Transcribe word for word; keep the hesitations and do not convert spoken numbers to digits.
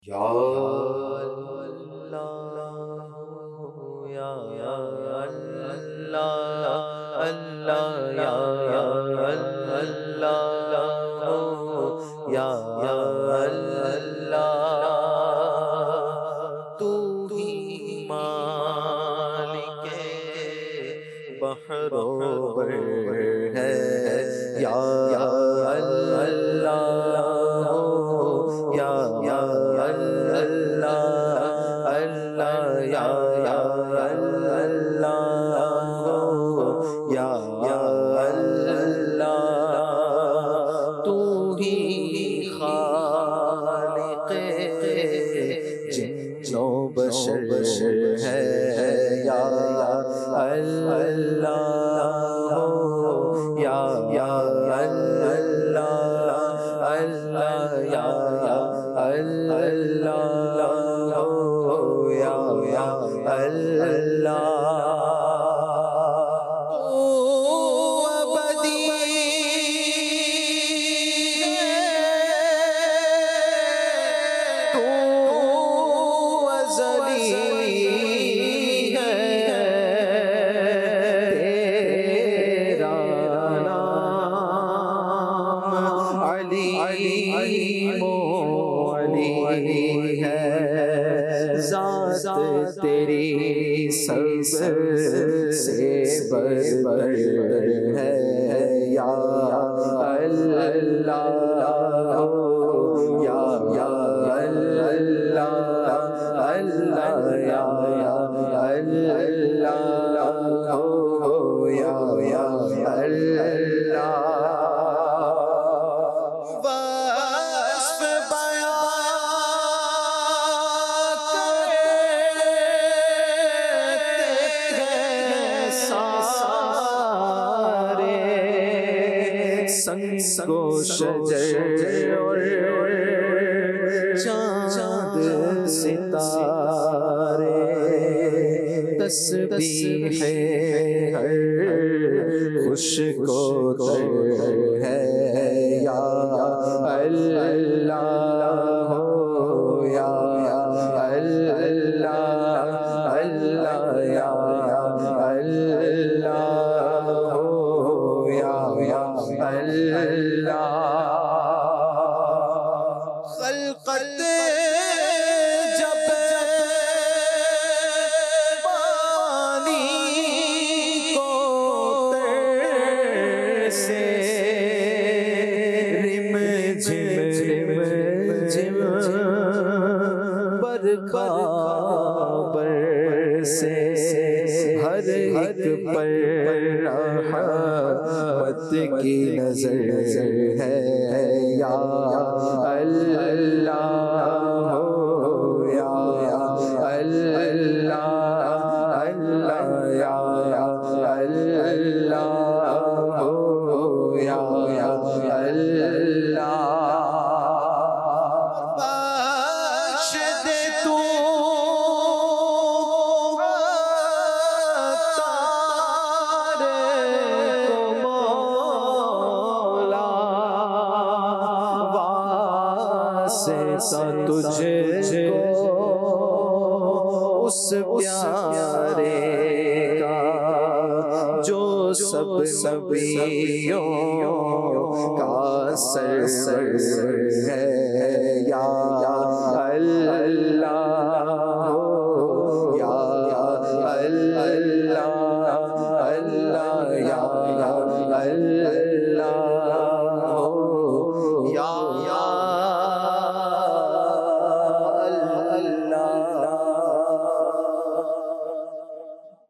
یا اللہ یا اللہ اللہ یا اللہ یا اللہ تو ہی مالک بحر و بر ہے یا اللہ یا اللہ اللہ یا اللہ یا اللہ تو ہی خالق جن و بشر ہے یا اللہ یا اللہ اللہ یا اللہ یا اللہ ذات تیری سب سے برتر ہے یا اللہ یا اللہ اللہ یا اللہ یا اللہ سنگ و شجر اور چاند ستارے تسبیح ہر خوش کو تر ہے یا اللہ یا اللہ اللہ یا اللہ خلقت جب پانی کو تر سے رم جھم رم جھم برکھا برسے ہر ایک پر رحمت کی نظر ہے یا اللہ یا اللہ اللہ یا اللہ یا اللہ تجھے کو اس پیارے کا جو سب نبیوں کا سرور ہے یا اللہ یا اللہ